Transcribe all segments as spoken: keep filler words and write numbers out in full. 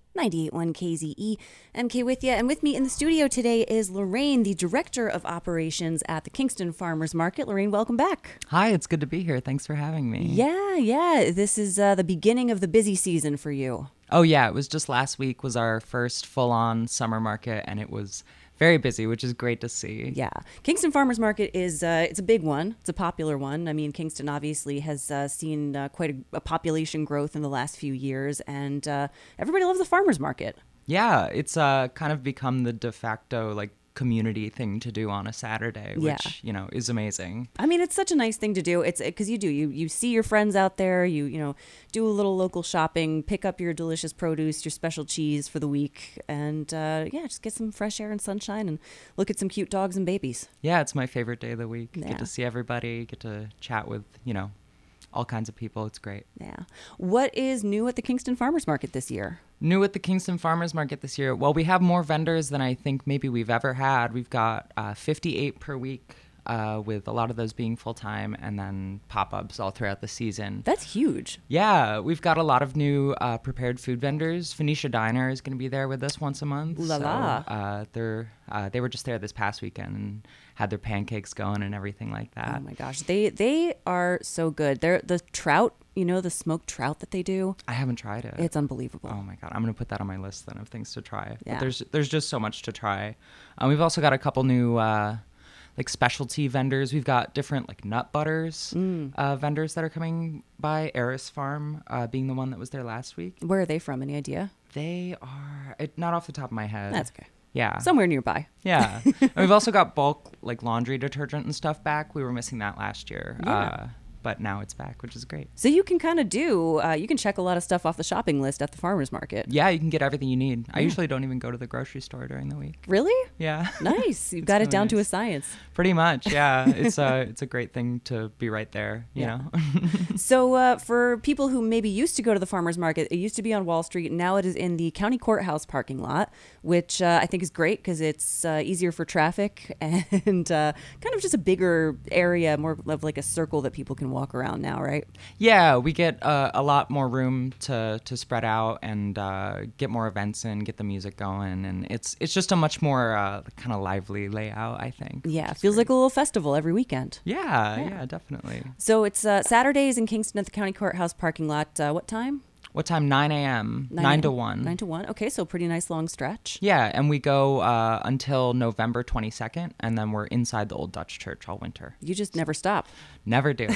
ninety-eight point one K Z E, M K with you. And with me in the studio today is Lorraine, the Director of Operations at the Kingston Farmers Market. Lorraine, welcome back. Hi, it's good to be here. Thanks for having me. Yeah, yeah. This is uh, the beginning of the busy season for you. Oh, yeah. It was just last week was our first full-on summer market, and it was very busy, which is great to see. Yeah. Kingston Farmers Market is uh, it's a big one. It's a popular one. I mean, Kingston obviously has uh, seen uh, quite a, a population growth in the last few years, and uh, everybody loves the farmers market. Yeah, it's uh, kind of become the de facto, like, community thing to do on a Saturday, which, Yeah. you know, is amazing. I mean, it's such a nice thing to do. It's because you do you you see your friends out there. You you know do a little local shopping, pick up your delicious produce, your special cheese for the week, and uh, yeah, just get some fresh air and sunshine and look at some cute dogs and babies. Yeah, it's my favorite day of the week. Yeah. Get to see everybody, get to chat with, you know, all kinds of people. It's great. Yeah. What is new at the Kingston Farmers Market this year? New at the Kingston Farmers Market this year. Well, we have more vendors than I think maybe we've ever had. We've got uh, fifty-eight per week, uh, with a lot of those being full-time, and then pop-ups all throughout the season. That's huge. Yeah, we've got a lot of new uh, prepared food vendors. Phoenicia Diner is going to be there with us once a month. Ooh la la. So, uh, they're, uh, they were just there this past weekend and had their pancakes going and everything like that. Oh my gosh, they they are so good. They're the trout, you know, the smoked trout that they do. I haven't tried it. It's unbelievable. Oh my god, I'm gonna put that on my list then of things to try. Yeah. But there's there's just so much to try. Um, we've also got a couple new uh, like specialty vendors. We've got different like nut butters Mm. uh, vendors that are coming by. Eris Farm uh, being the one that was there last week. Where are they from? Any idea? They are it, not off the top of my head. That's okay. Yeah. Somewhere nearby. Yeah. And we've also got bulk like laundry detergent and stuff back. We were missing that last year. Yeah. Uh, but now it's back, which is great. So you can kind of do, uh, you can check a lot of stuff off the shopping list at the farmers market. Yeah, you can get everything you need. I Yeah. usually don't even go to the grocery store during the week. Really? Yeah. Nice. You've It's got it really down to a nice. science. Pretty much, yeah. It's a it's a great thing to be right there, you Yeah. know. So uh, for people who maybe used to go to the farmers market, it used to be on Wall Street. Now it is in the county courthouse parking lot, which uh, I think is great because it's uh, easier for traffic and uh, kind of just a bigger area, more of like a circle that people can walk around now, right? Yeah, we get uh, a lot more room to to spread out and uh, get more events in, get the music going, and it's it's just a much more uh, kind of lively layout, I think. Yeah, which it is feels great. like a little festival every weekend. Yeah, Yeah. yeah, definitely. So it's uh, Saturdays in Kingston at the county courthouse parking lot. Uh, what time? What time? nine a.m. nine to one. Nine to one. Okay, so pretty nice long stretch. Yeah, and we go uh, until November twenty-second, and then we're inside the Old Dutch Church all winter. You just never stop. Never do.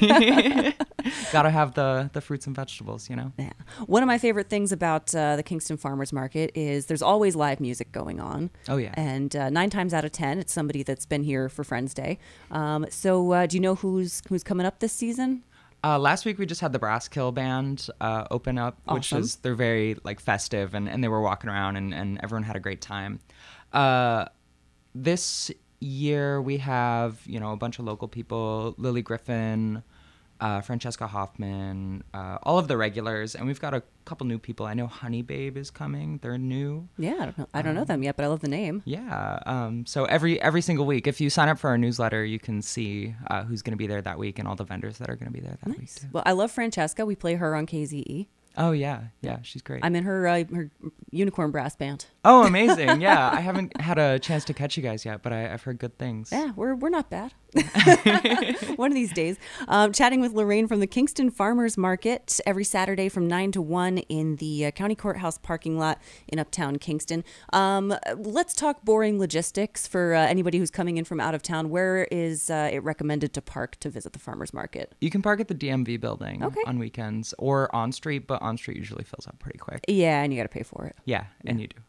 Gotta have the, the fruits and vegetables, you know? Yeah. One of my favorite things about uh, the Kingston Farmers Market is there's always live music going on. Oh, yeah. And uh, nine times out of ten, it's somebody that's been here for Friends Day. Um, so uh, do you know who's who's coming up this season? Uh, last week we just had the Brass Kill Band uh, open up, which Awesome. is they're very like festive, and, and they were walking around, and, and everyone had a great time. Uh, this year we have you know a bunch of local people: Lily Griffin, uh, Francesca Hoffman, uh, all of the regulars, and we've got a couple new people. I know Honey Babe is coming; they're new. Yeah, I don't know, I don't know them yet, but I love the name. Yeah. Um, so every every single week, if you sign up for our newsletter, you can see uh, who's going to be there that week and all the vendors that are going to be there that week Nice. too. Well, I love Francesca. We play her on K Z E. Oh yeah, yeah, she's great. I'm in her uh, her unicorn brass band. Oh, amazing! Yeah, I haven't had a chance to catch you guys yet, but I, I've heard good things. Yeah, we're we're not bad. One of these days. Um, chatting with Lorraine from the Kingston Farmers Market every Saturday from nine to one in the uh, county courthouse parking lot in Uptown Kingston. Um, let's talk boring logistics for uh, anybody who's coming in from out of town. Where is uh, it recommended to park to visit the farmers market? You can park at the D M V building Okay. on weekends or on street, but on street usually fills up pretty quick. Yeah, and you got to pay for it. Yeah, and you do.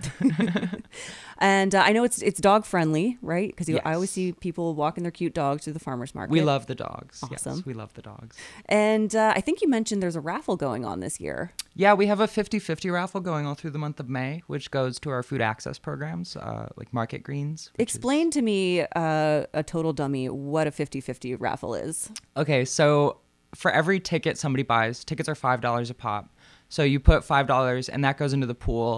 And uh, I know it's it's dog friendly, right? Because I always Yes. see people walking their cute dogs through the farmers market. We love the dogs. Awesome. Yes, we love the dogs. And uh, I think you mentioned there's a raffle going on this year. Yeah, we have a fifty-fifty raffle going all through the month of May, which goes to our food access programs, uh, like Market Greens. which is- Explain to me, uh, a total dummy, what a fifty-fifty raffle is. Okay, so for every ticket somebody buys, tickets are five dollars a pop. So you put five dollars and that goes into the pool.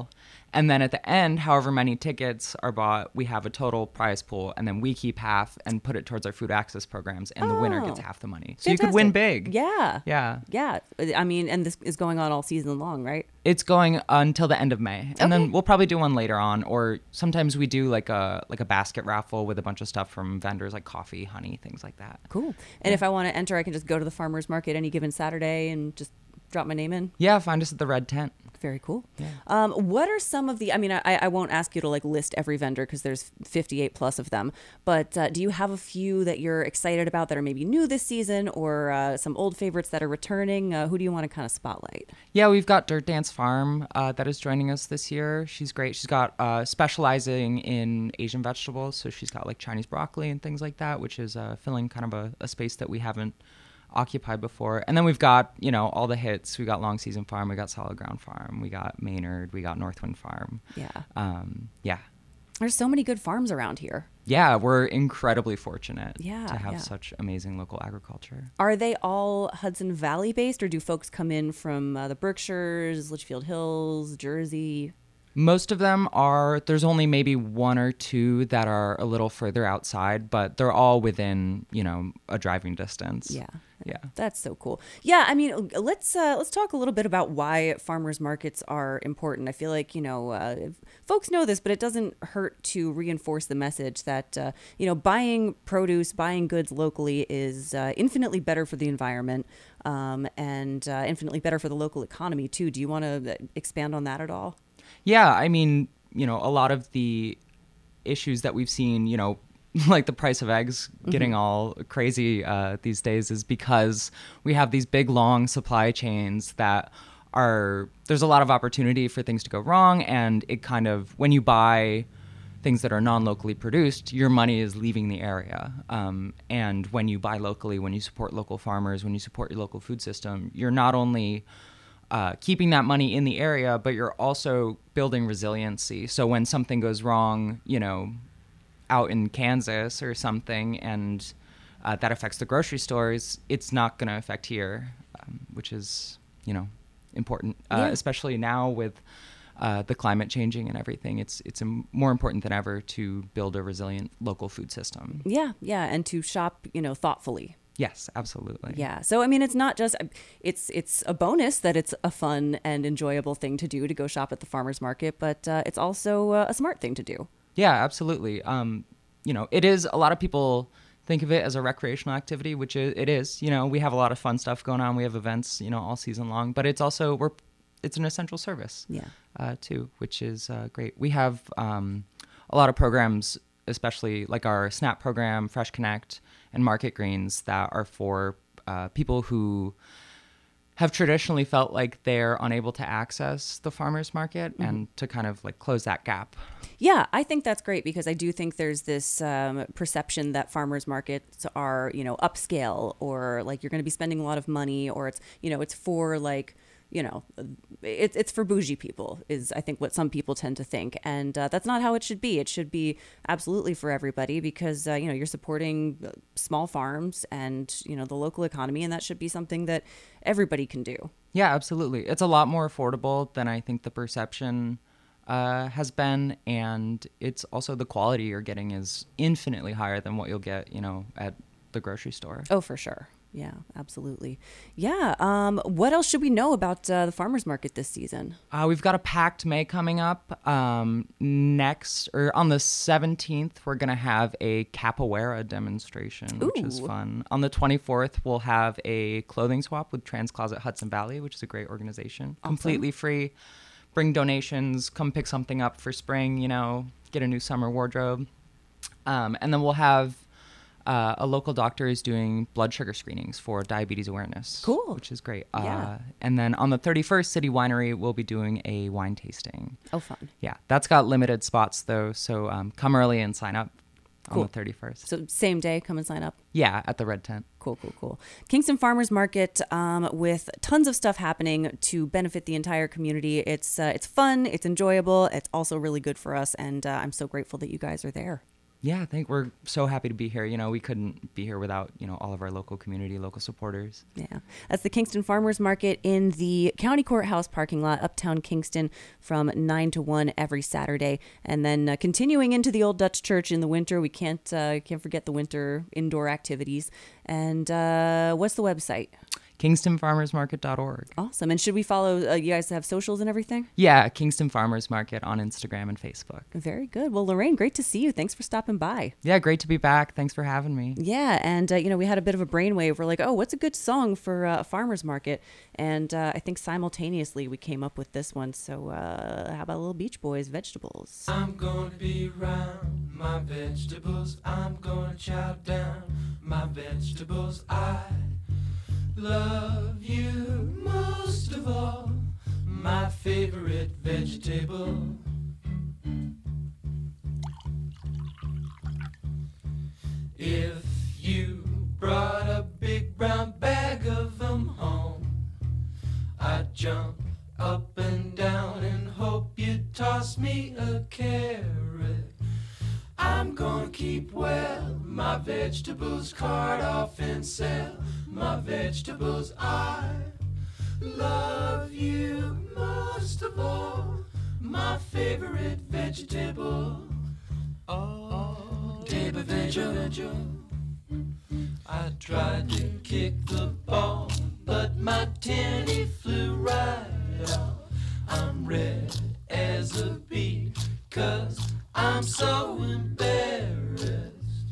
And then at the end, however many tickets are bought, we have a total prize pool, and then we keep half and put it towards our food access programs, and the winner gets Oh, half the money. So you could win big. Yeah. Yeah. Yeah. I mean, and this is going on all season long, right? It's going until the end of May, and Okay. then we'll probably do one later on, or sometimes we do like a like a basket raffle with a bunch of stuff from vendors like coffee, honey, things like that. Cool. And if I want to enter, I can just go to the farmer's market any given Saturday and just drop my name in. Yeah, find us at the Red Tent. Very cool. Um, what are some of the, I mean, I, I won't ask you to like list every vendor because there's fifty-eight plus of them, but uh, do you have a few that you're excited about that are maybe new this season, or uh, some old favorites that are returning? Uh, who do you want to kind of spotlight? Yeah, we've got Dirt Dance Farm uh, that is joining us this year. She's great. She's got uh, specializing in Asian vegetables, so she's got like Chinese broccoli and things like that, which is uh, filling kind of a, a space that we haven't occupied before. And then we've got, you know, all the hits. We got Long Season Farm, we got Solid Ground Farm, we got Maynard, we got Northwind Farm. Yeah. Um, yeah. There's so many good farms around here. Yeah, we're incredibly fortunate Yeah, to have yeah. such amazing local agriculture. Are they all Hudson Valley based, or do folks come in from uh, the Berkshires, Litchfield Hills, Jersey? Most of them are, there's only maybe one or two that are a little further outside, but they're all within, you know, a driving distance. Yeah. Yeah. That's so cool. Yeah, I mean, let's uh, let's talk a little bit about why farmers markets are important. I feel like, you know, uh, folks know this, but it doesn't hurt to reinforce the message that, uh, you know, buying produce, buying goods locally is uh, infinitely better for the environment, um, and uh, infinitely better for the local economy, too. Do you want to expand on that at all? Yeah, I mean, you know, a lot of the issues that we've seen, you know, like the price of eggs getting mm-hmm. all crazy uh, these days is because we have these big, long supply chains that are, there's a lot of opportunity for things to go wrong. And it kind of, when you buy things that are non-locally produced, your money is leaving the area. Um, and when you buy locally, when you support local farmers, when you support your local food system, you're not only Uh, keeping that money in the area, but you're also building resiliency. So when something goes wrong, you know, out in Kansas or something, and uh, that affects the grocery stores, it's not going to affect here, um, which is, you know, important, uh, Yeah. especially now with uh, the climate changing and everything. It's it's um, more important than ever to build a resilient local food system. Yeah, yeah, and to shop, you know, thoughtfully. Yes, absolutely. Yeah. So, I mean, it's not just, it's it's a bonus that it's a fun and enjoyable thing to do to go shop at the farmer's market, but uh, it's also uh, a smart thing to do. Yeah, absolutely. Um, you know, it is, a lot of people think of it as a recreational activity, which is, it is. You know, we have a lot of fun stuff going on. We have events, you know, all season long, but it's also, we're, it's an essential service. Yeah. Uh, too, which is uh, great. We have um, a lot of programs, especially like our SNAP program, Fresh Connect, and Market Greens, that are for uh, people who have traditionally felt like they're unable to access the farmers market, mm-hmm. and to kind of like close that gap. Yeah, I think that's great, because I do think there's this um, perception that farmers markets are, you know, upscale, or like you're going to be spending a lot of money, or it's, you know, it's for like, you know, it's it's for bougie people, is I think what some people tend to think. And uh, that's not how it should be. It should be absolutely for everybody, because, uh, you know, you're supporting small farms and, you know, the local economy, and that should be something that everybody can do. Yeah, absolutely. It's a lot more affordable than I think the perception uh, has been. And it's also, the quality you're getting is infinitely higher than what you'll get, you know, at the grocery store. Oh, for sure. Yeah, absolutely. Yeah. Um, what else should we know about uh, the farmers market this season? Uh, we've got a packed May coming up. Um, next, or on the seventeenth, we're going to have a capoeira demonstration, which Ooh. is fun. On the twenty-fourth, we'll have a clothing swap with Trans Closet Hudson Valley, which is a great organization. Awesome. Completely free. Bring donations, come pick something up for spring, you know, get a new summer wardrobe. Um, and then we'll have Uh, a local doctor is doing blood sugar screenings for diabetes awareness. Cool. Which is great. Yeah. Uh, and then on the thirty-first, City Winery will be doing a wine tasting. Oh, fun. Yeah. That's got limited spots, though, so um, come early and sign up Cool. on the thirty-first. So same day, come and sign up. Yeah, at the Red Tent. Cool, cool, cool. Kingston Farmers Market, um, with tons of stuff happening to benefit the entire community. It's uh, it's fun, it's enjoyable, it's also really good for us, and uh, I'm so grateful that you guys are there. Yeah, I think we're so happy to be here. You know, we couldn't be here without, you know, all of our local community, local supporters. Yeah. That's the Kingston Farmers Market in the County Courthouse parking lot, uptown Kingston, from nine to one every Saturday. And then uh, continuing into the Old Dutch Church in the winter. We can't, uh, can't forget the winter indoor activities. And uh, what's the website? kingston farmers market dot org. Awesome. And should we follow, uh, you guys have socials and everything? Yeah, Kingston Farmers Market on Instagram and Facebook. Very good. Well, Lorraine, great to see you. Thanks for stopping by. Yeah, great to be back. Thanks for having me. Yeah, and, uh, you know, we had a bit of a brainwave. We're like, oh, what's a good song for uh, a farmer's market? And uh, I think simultaneously we came up with this one. So uh, how about a little Beach Boys, Vegetables? I'm gonna be around my vegetables. I'm gonna chow down my vegetables. I love you most of all, my favorite vegetable. If you brought a big brown bag of them home, I'd jump up and down and hope you'd toss me a carrot. I'm gonna keep well my vegetables, cart off and sell my vegetables. I love you most of all, my favorite vegetable. Oh, table veggie. I tried to kick the ball, but my tenny flew right off. I'm red as a beet, 'cause I'm so embarrassed.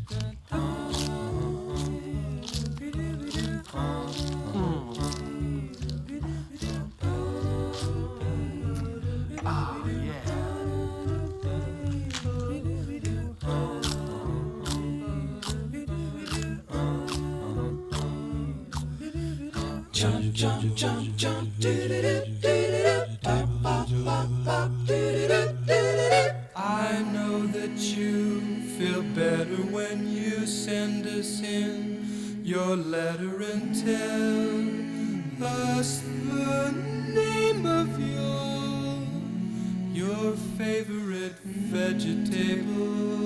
Jump, jump, jump, jump, do-do-do-do-do-do, pop, pop, pop, pop, do-do-do-do-do-do. I know that you feel better when you send us in your letter and tell us the name of your your favorite vegetable.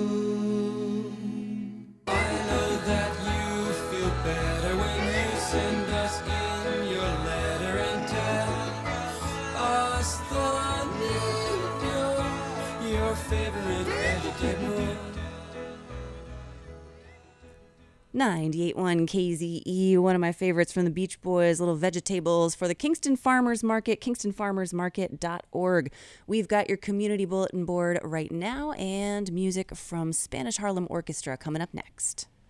I know that you feel better when you send us in your letter and tell us the name of your, your favorite vegetable. ninety-eight point one K Z E, one of my favorites from the Beach Boys, Little Vegetables, for the Kingston Farmers Market, kingston farmers market dot org. We've got your community bulletin board right now and music from Spanish Harlem Orchestra coming up next.